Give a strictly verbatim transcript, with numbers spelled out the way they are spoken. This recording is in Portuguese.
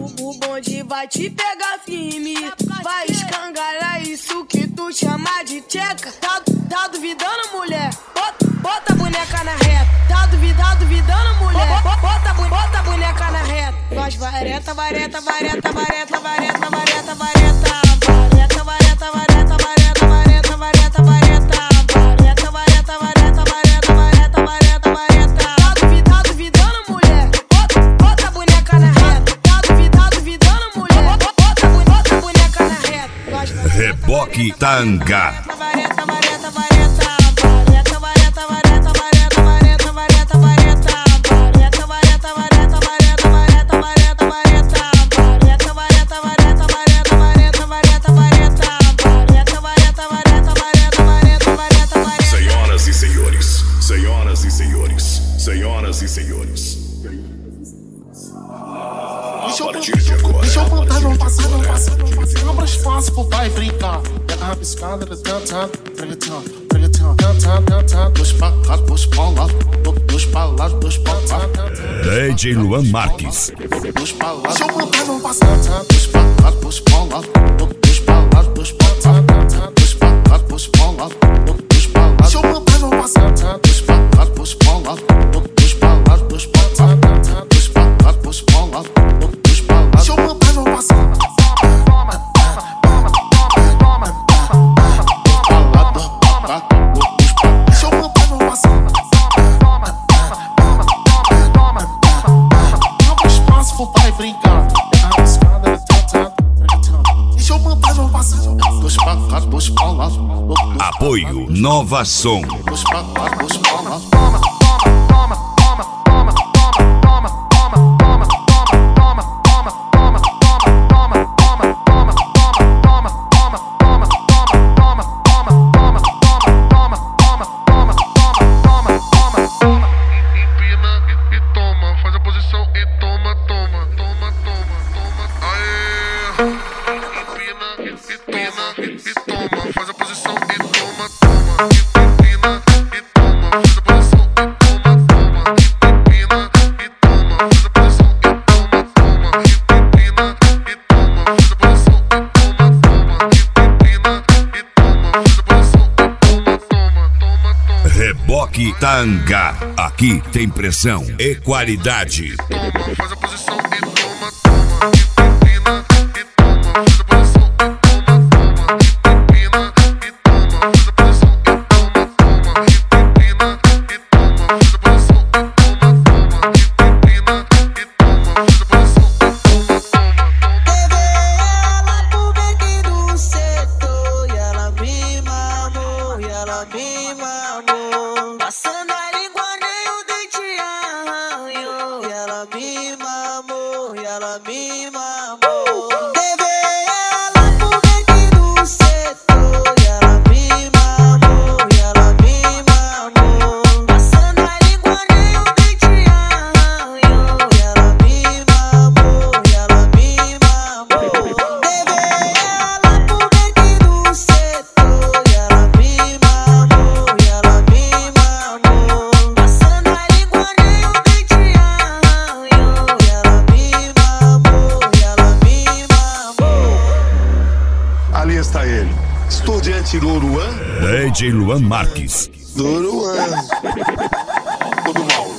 O bonde vai te pegar firme, vai escangalhar isso que tu chama de tcheca. Tá, tá duvidando, mulher? Bota, bota a boneca na reta. Tá duvidando, duvidando, mulher? Bota, bota a boneca na reta. Nós vareta, vareta, vareta, vareta, vareta, vareta, vareta. Vareta, vareta, vareta, vareta, vareta, vareta, vareta. Vareta, vareta, vareta, vareta, vareta, vareta, vareta. Tá duvidando, duvidando, mulher? Bota, bota a boneca na reta. Tá duvidando, duvidando, mulher? Bota, bota a boneca na reta. Reboque Tanga. Vareta, vareta, vareta. Vareta, vareta, vareta, vareta, vareta, vareta, vareta. Vareta, vareta, vareta, vareta, vareta, vareta, vareta. Vareta, vareta, vareta, vareta, vareta, vareta, vareta. Vareta, vareta, vareta, vareta, vareta, vareta, vareta. Senhoras e senhores, senhoras e senhores, senhoras e senhores. A partir de agora, deixa eu cantar, não passar, não passar, não passar. Abra espaço, vai brincar. Pega a rabiscada, canta, reggaeton, reggaeton, canta, canta. Dois pra cá, dois pra lá, dois pra lá, dois pra cá. D J Luan Marques. Dois pra lá, deixa eu cantar, não passar. Dois pra cá, dois pra lá, dois pra lá, dois pra cá. Dois pra cá, dois pra lá, dois pra lá. Deixa eu cantar, não passar. Dois pra cá, dois pra lá, dois pra lá, dois pra cá. Dois pra cá, dois pra lá. Deixa eu cantar, não passar. Deixa eu cantar, não passar. Abre espaço, vai brincar. Deixa eu cantar, não passar. Dois pra cá, dois pra lá. Apoio Nova Som. Dois pra cá, dois pra lá. Reboque Tanga. Aqui tem pressão e qualidade. Toma, faz a posição e toma, toma. Empina e toma, faz a posição e toma, toma. Empina e toma, faz a posição e toma, toma. Empina e toma, faz a posição e toma, toma. Empina e toma, faz a posição e toma, toma. Levei ela pro beco do setor e ela me mamou, e ela me mamou. Passando a língua nem o dente arranhou, e ela me mamou, e ela me mamou. Levei ela pro beco do setor e ela me mamou, e ela me mamou. Passando a língua nem o dente arranhou, e ela me mamou, e ela me mamou. Levei ela pro beco do setor e ela me mamou, e ela me mamou. Passando a língua nem o dente arranhou, e ela me mamou, e ela me mamou. Ali está ele, estudante Luan D J Luan Marques. do Luan. Tudo mal.